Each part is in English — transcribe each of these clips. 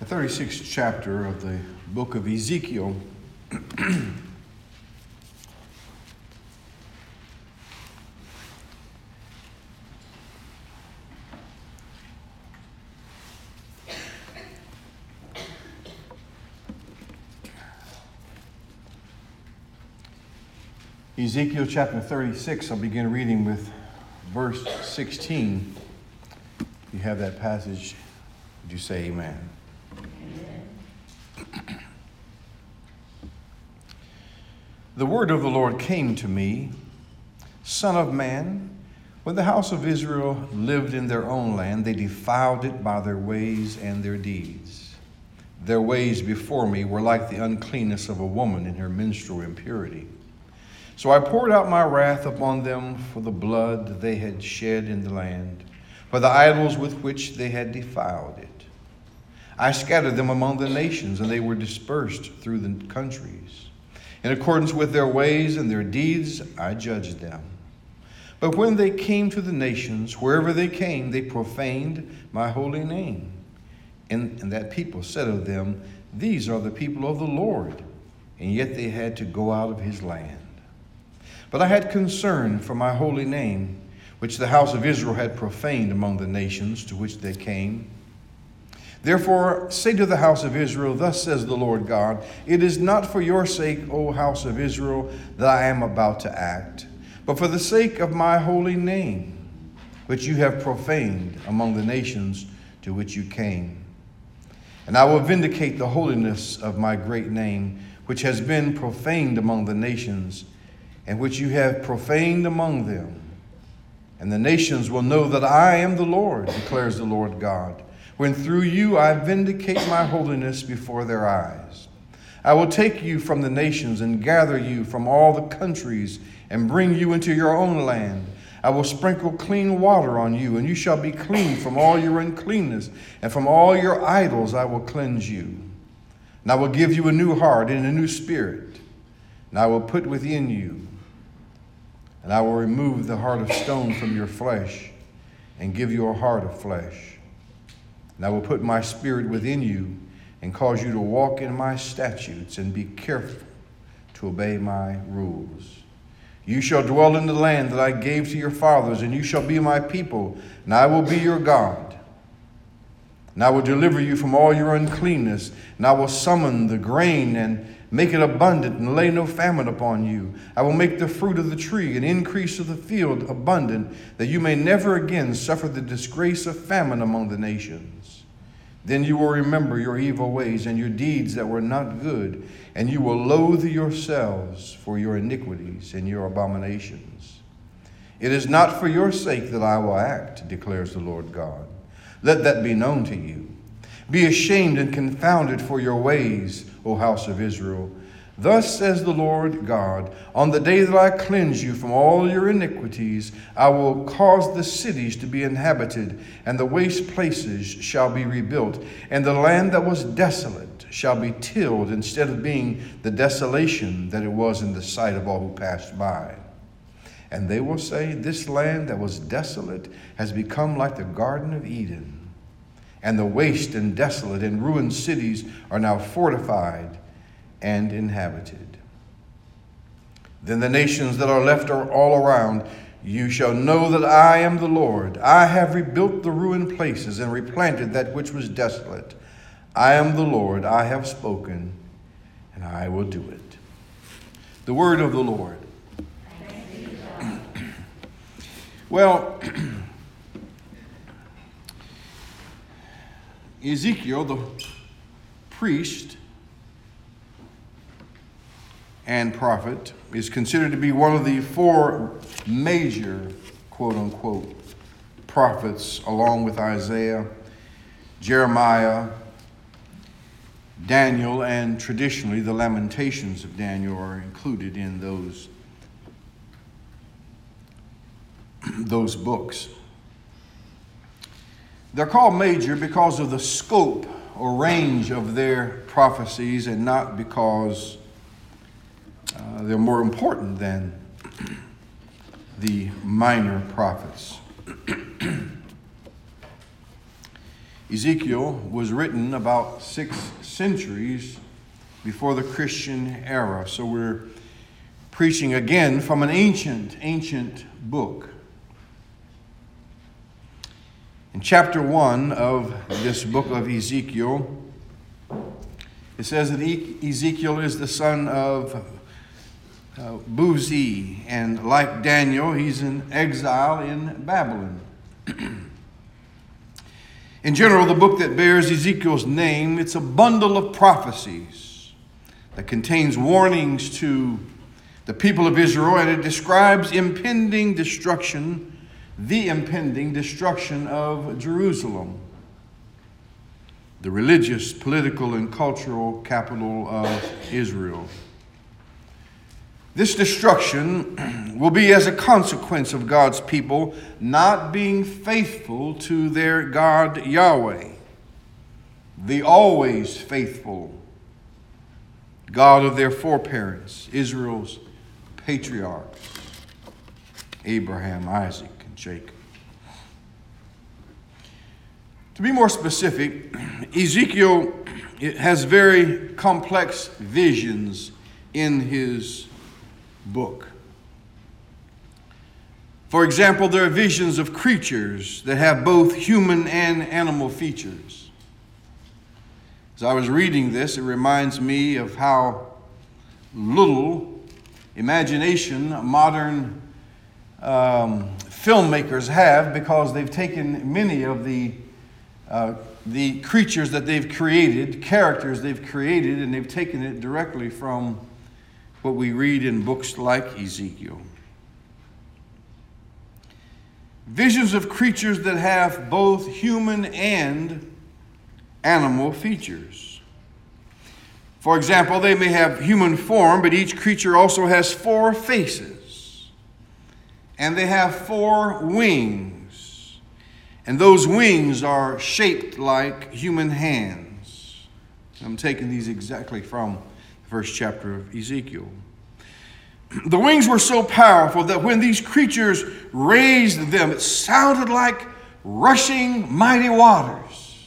36th chapter of the book of Ezekiel. Ezekiel chapter 36, I'll begin reading with verse 16. If you have that passage, would you say amen? Amen. The word of the Lord came to me, Son of man, when the house of Israel lived in their own land, they defiled it by their ways and their deeds. Their ways before me were like the uncleanness of a woman in her menstrual impurity. So I poured out my wrath upon them for the blood they had shed in the land, for the idols with which they had defiled it. I scattered them among the nations, and they were dispersed through the countries. In accordance with their ways and their deeds, I judged them. But when they came to the nations, wherever they came, they profaned my holy name. And that people said of them, "These are the people of the Lord," and yet they had to go out of his land. But I had concern for my holy name, which the house of Israel had profaned among the nations to which they came. Therefore say to the house of Israel, thus says the Lord God, it is not for your sake, O house of Israel, that I am about to act, but for the sake of my holy name, which you have profaned among the nations to which you came. And I will vindicate the holiness of my great name, which has been profaned among the nations, and which you have profaned among them. And the nations will know that I am the Lord, declares the Lord God, when through you I vindicate my holiness before their eyes. I will take you from the nations and gather you from all the countries and bring you into your own land. I will sprinkle clean water on you, and you shall be clean from all your uncleanness, and from all your idols I will cleanse you. And I will give you a new heart and a new spirit, and I will put within you. And I will remove the heart of stone from your flesh and give you a heart of flesh. And I will put my spirit within you and cause you to walk in my statutes and be careful to obey my rules. You shall dwell in the land that I gave to your fathers, and you shall be my people, and I will be your God. And I will deliver you from all your uncleanness, and I will summon the grain and make it abundant and lay no famine upon you. I will make the fruit of the tree and increase of the field abundant, that you may never again suffer the disgrace of famine among the nations. Then you will remember your evil ways and your deeds that were not good, and you will loathe yourselves for your iniquities and your abominations. It is not for your sake that I will act, declares the Lord God. Let that be known to you. Be ashamed and confounded for your ways, O house of Israel. Thus says the Lord God, on the day that I cleanse you from all your iniquities, I will cause the cities to be inhabited, and the waste places shall be rebuilt, and the land that was desolate shall be tilled instead of being the desolation that it was in the sight of all who passed by. And they will say, this land that was desolate has become like the Garden of Eden. And the waste and desolate and ruined cities are now fortified and inhabited. Then the nations that are left are all around, you shall know that I am the Lord. I have rebuilt the ruined places and replanted that which was desolate. I am the Lord, I have spoken, and I will do it. The word of the Lord. Well, Ezekiel, the priest and prophet, is considered to be one of the four major, quote-unquote, prophets, along with Isaiah, Jeremiah, Daniel, and traditionally the Lamentations of Daniel are included in those books. They're called major because of the scope or range of their prophecies, and not because they're more important than the minor prophets. Ezekiel was written about 6 centuries before the Christian era. So we're preaching again from an ancient book. In chapter 1 of this book of Ezekiel, it says that Ezekiel is the son of Buzi, and like Daniel, he's in exile in Babylon. In general, the book that bears Ezekiel's name, it's a bundle of prophecies that contains warnings to the people of Israel, and it describes the impending destruction of Jerusalem, the religious, political, and cultural capital of Israel. This destruction will be as a consequence of God's people not being faithful to their God Yahweh, the always faithful God of their foreparents, Israel's patriarchs, Abraham, Isaac, and Jacob. To be more specific, Ezekiel has very complex visions in his book. For example, there are visions of creatures that have both human and animal features. As I was reading this, it reminds me of how little imagination modern filmmakers have, because they've taken many of the creatures that they've created, characters they've created, and they've taken it directly from what we read in books like Ezekiel. Visions of creatures that have both human and animal features. For example, they may have human form, but each creature also has 4 faces. And they have 4 wings. And those wings are shaped like human hands. I'm taking these exactly from the first chapter of Ezekiel. The wings were so powerful that when these creatures raised them, it sounded like rushing mighty waters.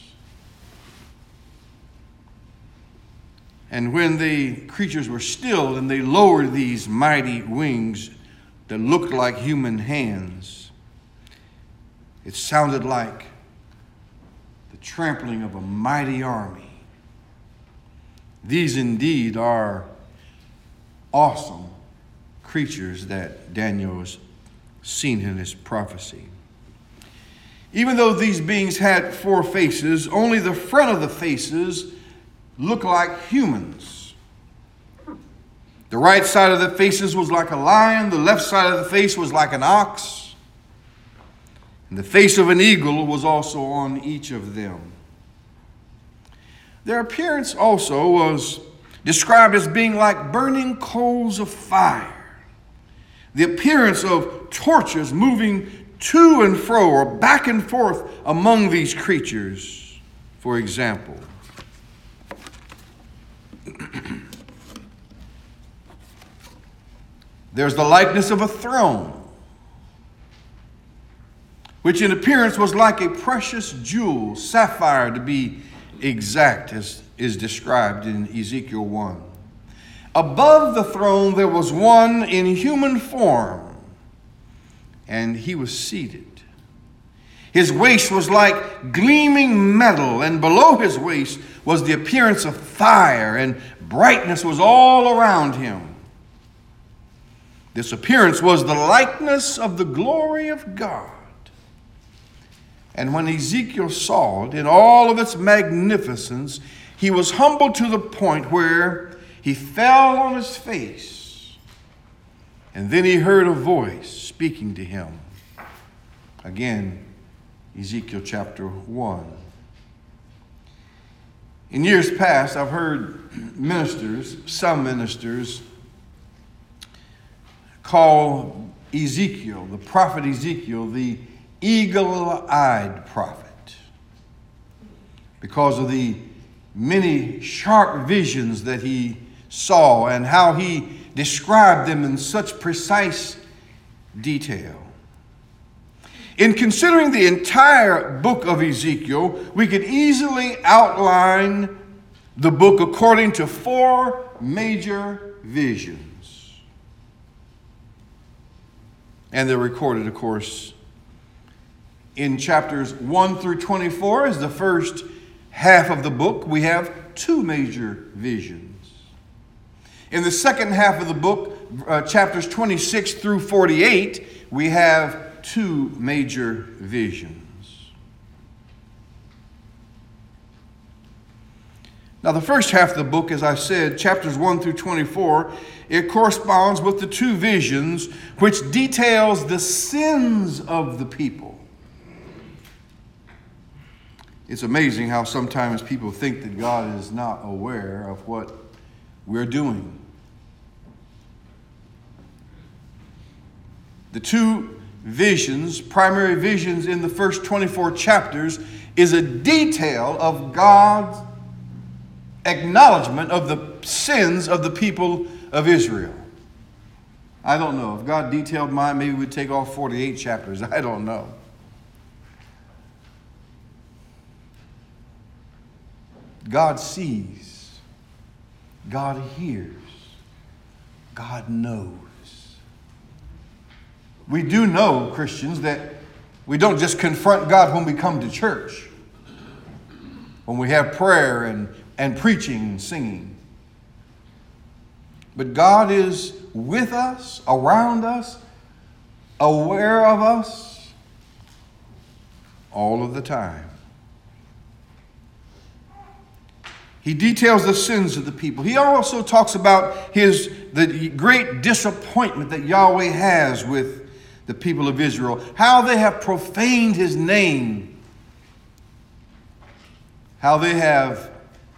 And when the creatures were still and they lowered these mighty wings that looked like human hands, it sounded like the trampling of a mighty army. These indeed are awesome creatures that Daniel has seen in his prophecy. Even though these beings had 4 faces, only the front of the faces looked like humans. The right side of the faces was like a lion, the left side of the face was like an ox, and the face of an eagle was also on each of them. Their appearance also was described as being like burning coals of fire. The appearance of torches moving to and fro or back and forth among these creatures, for example. There's the likeness of a throne, which in appearance was like a precious jewel, sapphire to be exact, as is described in Ezekiel 1. Above the throne there was one in human form, and he was seated. His waist was like gleaming metal, and below his waist was the appearance of fire, and brightness was all around him. This appearance was the likeness of the glory of God. And when Ezekiel saw it in all of its magnificence, he was humbled to the point where he fell on his face. And then he heard a voice speaking to him. Again, Ezekiel chapter 1. In years past, I've heard some ministers, call Ezekiel, the prophet Ezekiel, the eagle-eyed prophet, because of the many sharp visions that he saw and how he described them in such precise detail. In considering the entire book of Ezekiel, we could easily outline the book according to four major visions. And they're recorded, of course, in chapters 1 through 24 is the first half of the book. We have two major visions. In the second half of the book, chapters 26 through 48, we have two major visions. Now, the first half of the book, as I said, chapters 1 through 24, it corresponds with the two visions which details the sins of the people. It's amazing how sometimes people think that God is not aware of what we're doing. The two visions, primary visions in the first 24 chapters, is a detail of God's acknowledgement of the sins of the people of Israel. I don't know. If God detailed mine, maybe we'd take all 48 chapters. I don't know. God sees. God hears. God knows. We do know, Christians, that we don't just confront God when we come to church, when we have prayer and preaching and singing. But God is with us, around us, aware of us all of the time. He details the sins of the people. He also talks about the great disappointment that Yahweh has with the people of Israel, how they have profaned his name, how they have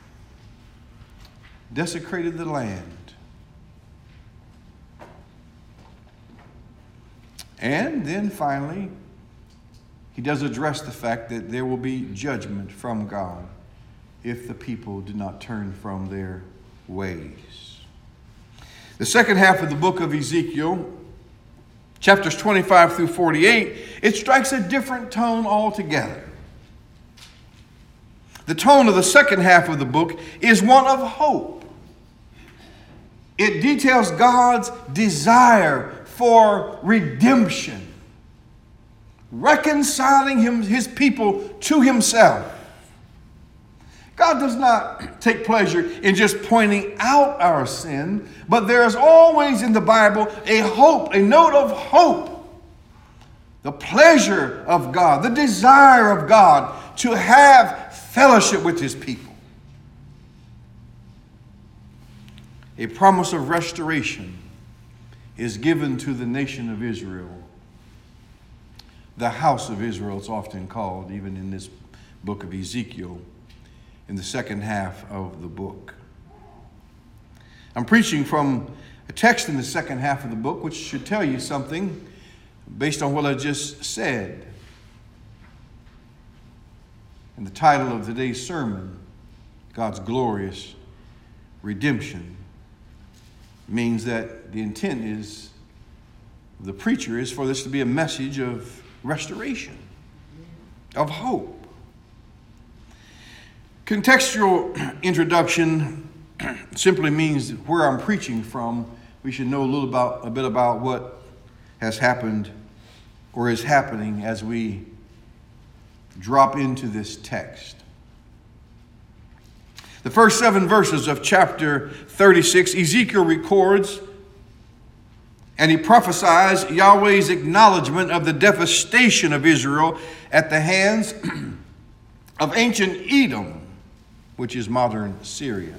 desecrated the land. And then finally, he does address the fact that there will be judgment from God if the people do not turn from their ways. The second half of the book of Ezekiel, chapters 25 through 48, it strikes a different tone altogether. The tone of the second half of the book is one of hope. It details God's desire for redemption, reconciling his people to himself. God does not take pleasure in just pointing out our sin, but there is always in the Bible a hope, a note of hope, the pleasure of God, the desire of God to have fellowship with his people. A promise of restoration is given to the nation of Israel. The house of Israel, it's often called, even in this book of Ezekiel, in the second half of the book. I'm preaching from a text in the second half of the book, which should tell you something based on what I just said. And the title of today's sermon, God's Glorious Redemption, means that the intent is, the preacher is for this to be a message of restoration, of hope. Contextual introduction simply means where I'm preaching from. We should know a bit about what has happened or is happening as we drop into this text. The first 7 verses of chapter 36, Ezekiel records and he prophesies Yahweh's acknowledgement of the devastation of Israel at the hands of ancient Edom, which is modern Syria.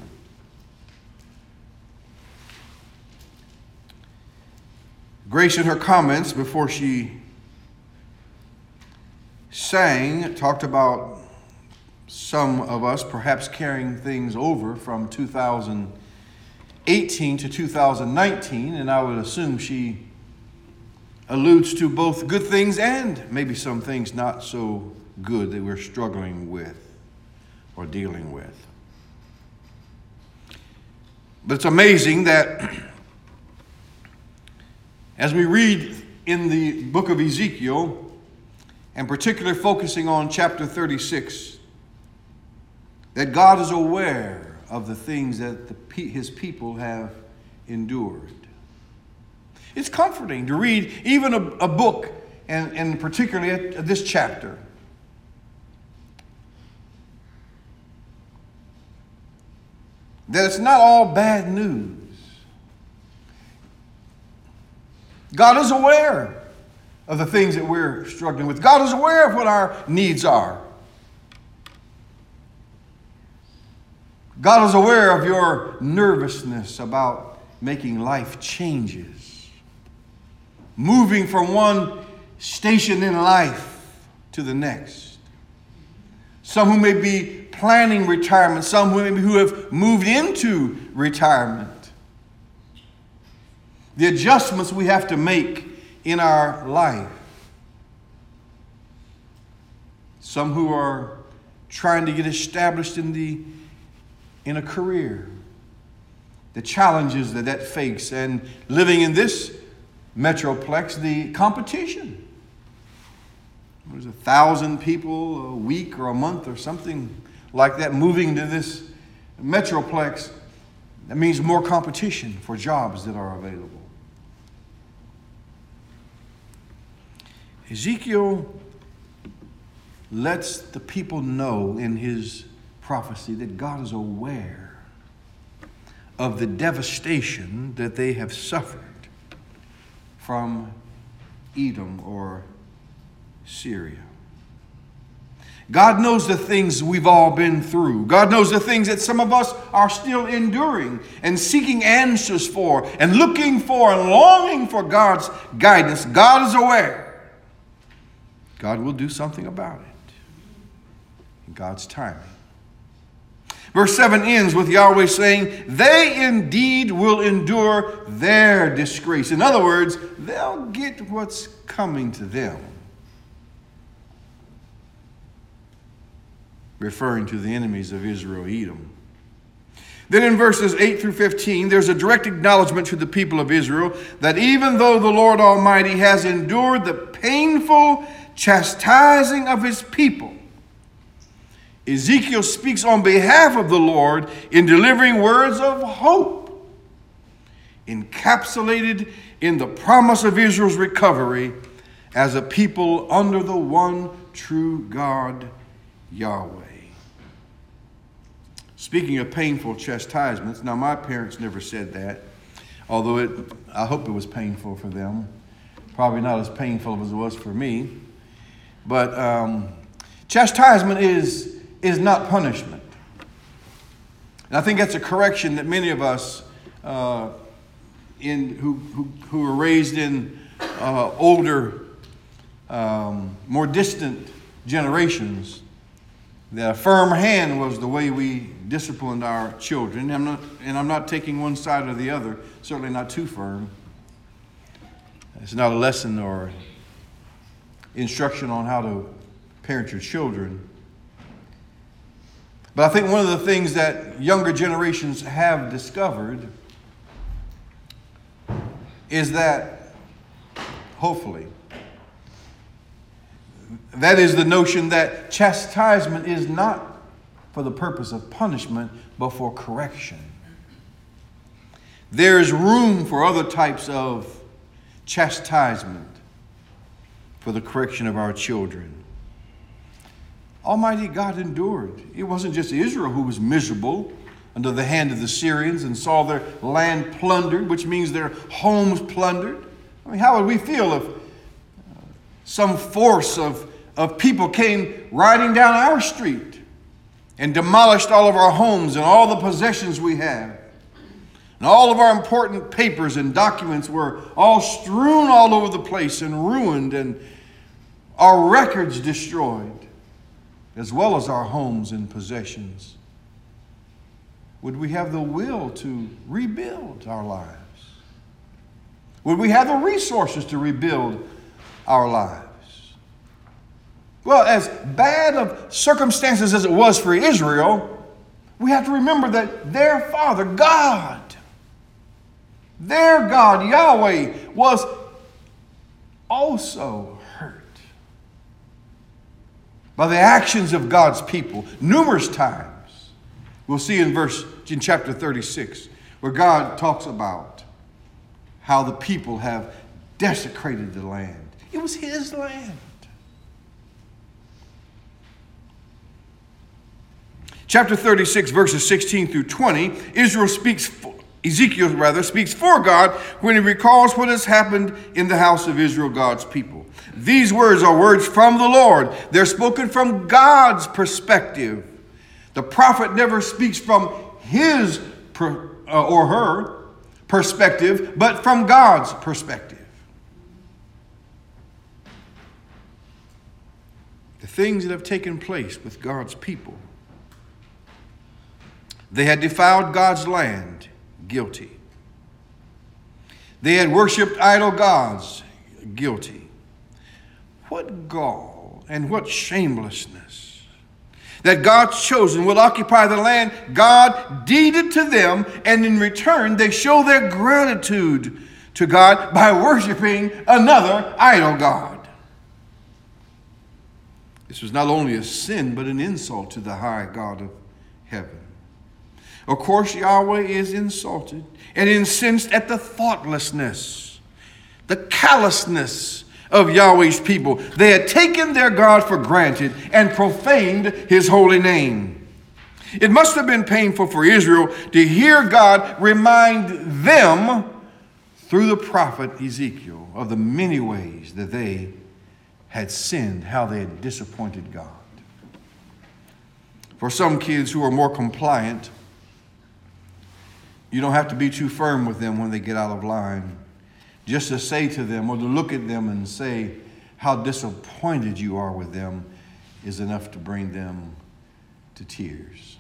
Grace, in her comments before she sang, talked about some of us perhaps carrying things over from 2018 to 2019, and I would assume she alludes to both good things and maybe some things not so good that we're struggling with or dealing with. But it's amazing that as we read in the book of Ezekiel, and particularly focusing on chapter 36, that God is aware of the things that his people have endured. It's comforting to read even a book, and particularly this chapter. That it's not all bad news. God is aware of the things that we're struggling with. God is aware of what our needs are. God is aware of your nervousness about making life changes, moving from one station in life to the next. Some who may be planning retirement, some who have moved into retirement. The adjustments we have to make in our life. Some who are trying to get established in a career. The challenges that face, and living in this metroplex, the competition. There's 1,000 people a week or a month or something like that moving to this metroplex. That means more competition for jobs that are available. Ezekiel lets the people know in his prophecy that God is aware of the devastation that they have suffered from Edom or Syria. God knows the things we've all been through. God knows the things that some of us are still enduring and seeking answers for and looking for and longing for God's guidance. God is aware. God will do something about it in God's timing. Verse 7 ends with Yahweh saying, they indeed will endure their disgrace. In other words, they'll get what's coming to them. Referring to the enemies of Israel, Edom. Then in verses 8 through 15, there's a direct acknowledgement to the people of Israel that even though the Lord Almighty has endured the painful chastising of his people, Ezekiel speaks on behalf of the Lord in delivering words of hope, encapsulated in the promise of Israel's recovery as a people under the one true God, Yahweh. Speaking of painful chastisements, now my parents never said that, although I hope it was painful for them. Probably not as painful as it was for me. But chastisement is not punishment. And I think that's a correction that many of us who were raised in older, more distant generations, that a firm hand was the way we disciplined our children. I'm not taking one side or the other, certainly not too firm. It's not a lesson or instruction on how to parent your children. But I think one of the things that younger generations have discovered is that, hopefully, that is the notion that chastisement is not for the purpose of punishment, but for correction. There is room for other types of chastisement for the correction of our children. Almighty God endured. It wasn't just Israel who was miserable under the hand of the Syrians and saw their land plundered, which means their homes plundered. I mean, how would we feel if some force of people came riding down our street and demolished all of our homes and all the possessions we have? And all of our important papers and documents were all strewn all over the place and ruined, and our records destroyed, as well as our homes and possessions. Would we have the will to rebuild our lives? Would we have the resources to rebuild our lives? Well, as bad of circumstances as it was for Israel, we have to remember that their Father, God, their God, Yahweh, was also hurt. by the actions of God's people numerous times. We'll see in chapter 36 where God talks about how the people have desecrated the land. It was his land. Chapter 36, verses 16 through 20, Ezekiel speaks for God when he recalls what has happened in the house of Israel, God's people. These words are words from the Lord. They're spoken from God's perspective. The prophet never speaks from his or her perspective, but from God's perspective. The things that have taken place with God's people. They had defiled God's land, guilty. They had worshipped idol gods, guilty. What gall and what shamelessness that God's chosen will occupy the land God deeded to them, and in return they show their gratitude to God by worshiping another idol god. This was not only a sin, but an insult to the high God of heaven. Of course, Yahweh is insulted and incensed at the thoughtlessness, the callousness of Yahweh's people. They had taken their God for granted and profaned his holy name. It must have been painful for Israel to hear God remind them through the prophet Ezekiel of the many ways that they had sinned, how they had disappointed God. For some kids who are more compliant, you don't have to be too firm with them when they get out of line. Just to say to them or to look at them and say how disappointed you are with them is enough to bring them to tears.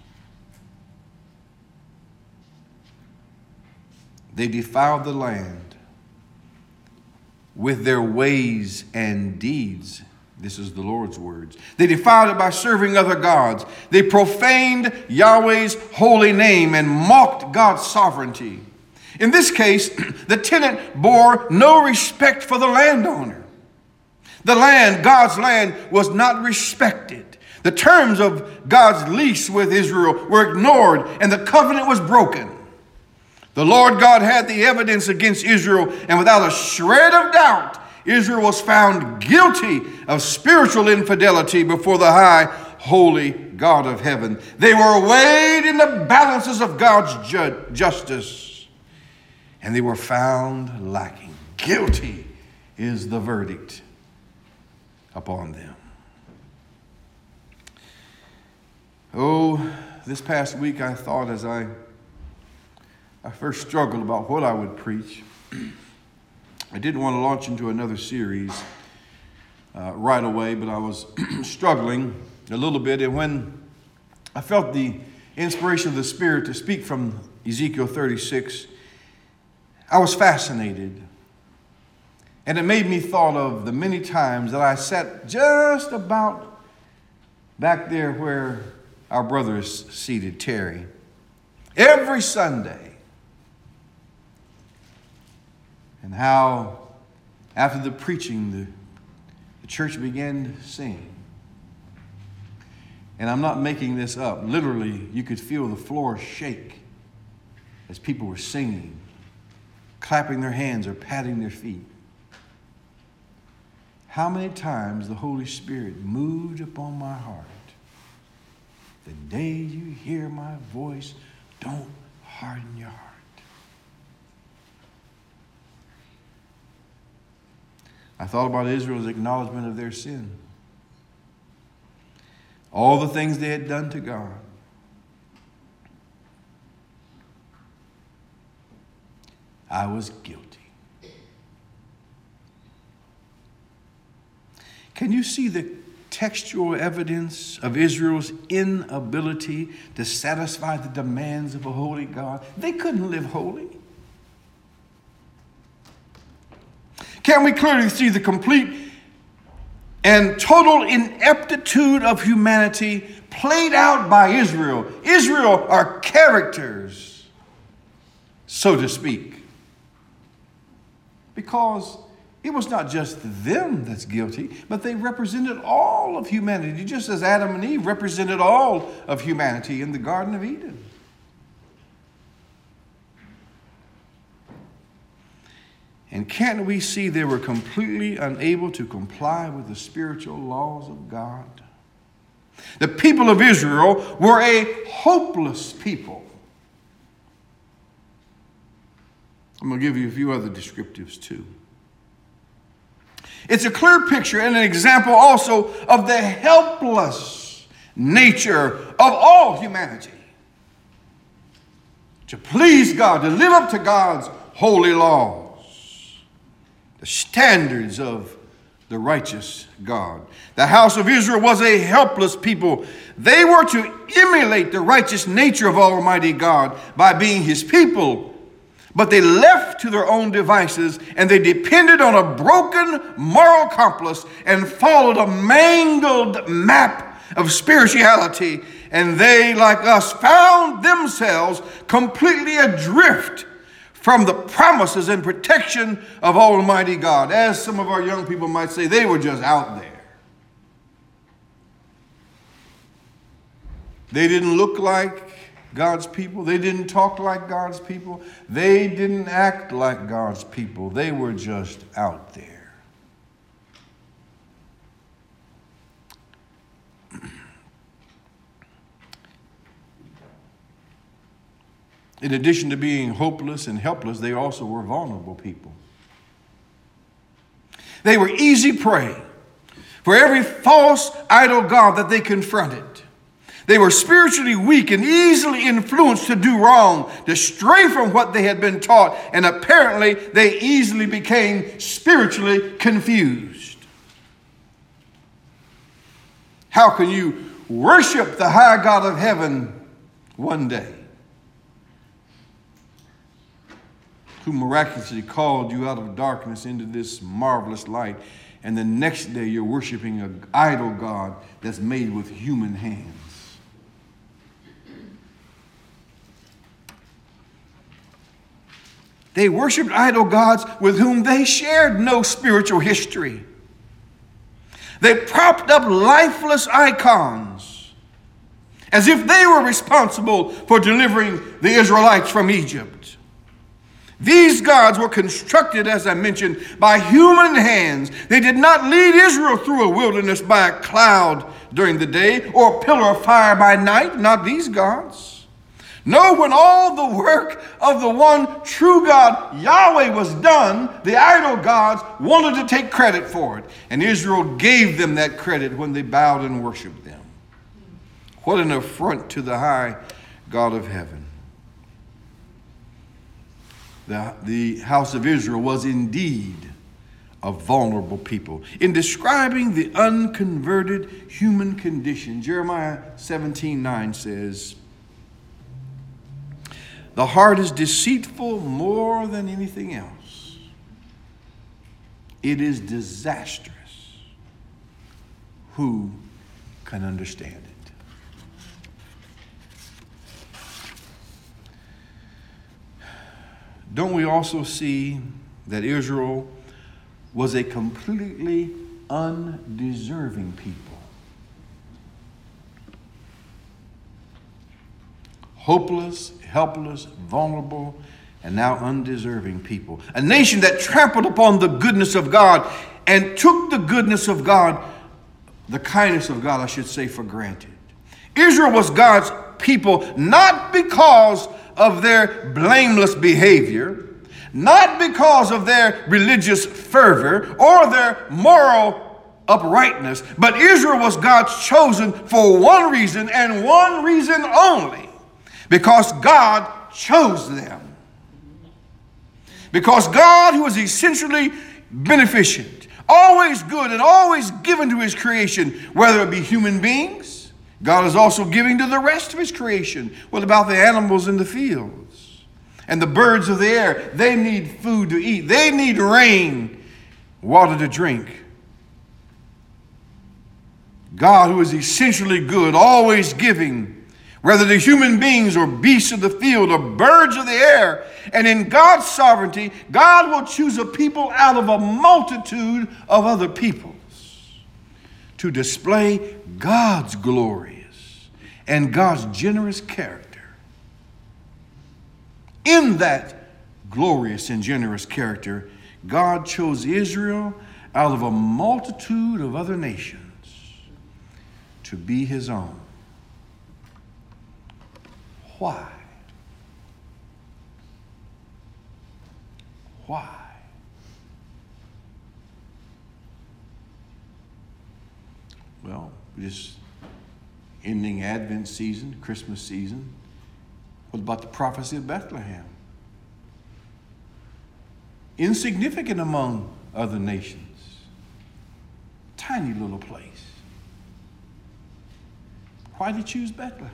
They defiled the land with their ways and deeds. This is the Lord's words. They defiled it by serving other gods. They profaned Yahweh's holy name and mocked God's sovereignty. In this case, the tenant bore no respect for the landowner. The land, God's land, was not respected. The terms of God's lease with Israel were ignored, and the covenant was broken. The Lord God had the evidence against Israel, and without a shred of doubt, Israel was found guilty of spiritual infidelity before the high, holy God of heaven. They were weighed in the balances of God's justice, and they were found lacking. Guilty is the verdict upon them. Oh, this past week I thought as I first struggled about what I would preach. I didn't want to launch into another series right away, but I was struggling a little bit. And when I felt the inspiration of the Spirit to speak from Ezekiel 36, I was fascinated. And it made me thought of the many times that I sat just about back there where our brother is seated, Terry. Every Sunday. And how after the preaching, the church began to sing. And I'm not making this up. Literally, you could feel the floor shake as people were singing, clapping their hands or patting their feet. How many times the Holy Spirit moved upon my heart. The day you hear my voice, don't harden your heart. I thought about Israel's acknowledgement of their sin. All the things they had done to God. I was guilty. Can you see the textual evidence of Israel's inability to satisfy the demands of a holy God? They couldn't live holy. Can we clearly see the complete and total ineptitude of humanity played out by Israel? Israel are characters, so to speak. Because it was not just them that's guilty, but they represented all of humanity, just as Adam and Eve represented all of humanity in the Garden of Eden. And can't we see they were completely unable to comply with the spiritual laws of God? The people of Israel were a hopeless people. I'm going to give you a few other descriptives too. It's a clear picture and an example also of the helpless nature of all humanity. To please God, to live up to God's holy laws, the standards of the righteous God. The house of Israel was a helpless people. They were to emulate the righteous nature of Almighty God by being His people. But they left to their own devices, and they depended on a broken moral compass and followed a mangled map of spirituality. And they, like us, found themselves completely adrift from the promises and protection of Almighty God. As some of our young people might say, they were just out there. They didn't look like God's people. They didn't talk like God's people. They didn't act like God's people. They were just out there. In addition to being hopeless and helpless, they also were vulnerable people. They were easy prey for every false idol god that they confronted. They were spiritually weak and easily influenced to do wrong, to stray from what they had been taught, and apparently they easily became spiritually confused. How can you worship the high God of heaven one day, who miraculously called you out of darkness into this marvelous light, and the next day you're worshiping an idol god that's made with human hands? They worshiped idol gods with whom they shared no spiritual history. They propped up lifeless icons as if they were responsible for delivering the Israelites from Egypt. These gods were constructed, as I mentioned, by human hands. They did not lead Israel through a wilderness by a cloud during the day or a pillar of fire by night. Not these gods. No, when all the work of the one true God, Yahweh, was done, the idol gods wanted to take credit for it. And Israel gave them that credit when they bowed and worshiped them. What an affront to the high God of heaven. The house of Israel was indeed a vulnerable people. In describing the unconverted human condition, Jeremiah 17:9 says, "The heart is deceitful more than anything else. It is disastrous. Who can understand it?" Don't we also see that Israel was a completely undeserving people? Hopeless, helpless, vulnerable, and now undeserving people. A nation that trampled upon the goodness of God and took the goodness of God, the kindness of God, I should say, for granted. Israel was God's people not because of their blameless behavior, not because of their religious fervor or their moral uprightness, but Israel was God's chosen for one reason and one reason only: because God chose them. Because God, who is essentially beneficent, always good and always given to His creation, whether it be human beings, God is also giving to the rest of His creation. What about the animals in the fields and the birds of the air? They need food to eat. They need rain, water to drink. God, who is essentially good, always giving, whether they're human beings or beasts of the field or birds of the air. And in God's sovereignty, God will choose a people out of a multitude of other peoples to display God's glorious and God's generous character. In that glorious and generous character, God chose Israel out of a multitude of other nations to be his own. Why? Why? Well, just ending Advent season, Christmas season. What about the prophecy of Bethlehem? Insignificant among other nations. Tiny little place. Why did he choose Bethlehem?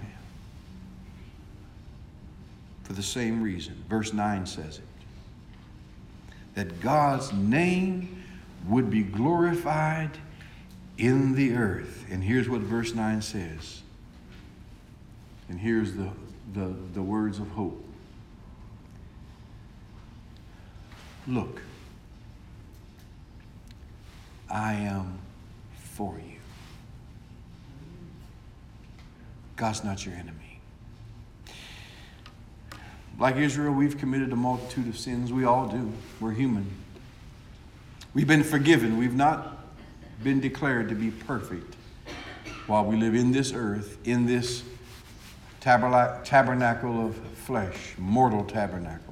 For the same reason. Verse 9 says it. That God's name would be glorified in the earth. And here's what verse 9 says. And here's the words of hope. Look, I am for you. God's not your enemy. Like Israel, we've committed a multitude of sins. We all do. We're human. We've been forgiven. We've not been declared to be perfect while we live in this earth, in this tabernacle of flesh, mortal tabernacle.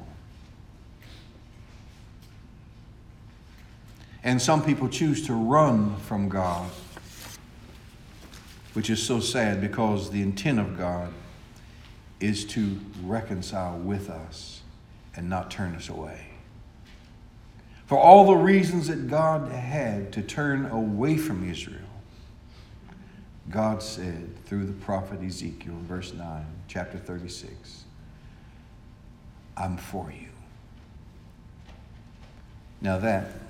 And some people choose to run from God, which is so sad because the intent of God is to reconcile with us and not turn us away. For all the reasons that God had to turn away from Israel, God said through the prophet Ezekiel, verse 9, chapter 36, I'm for you. Now that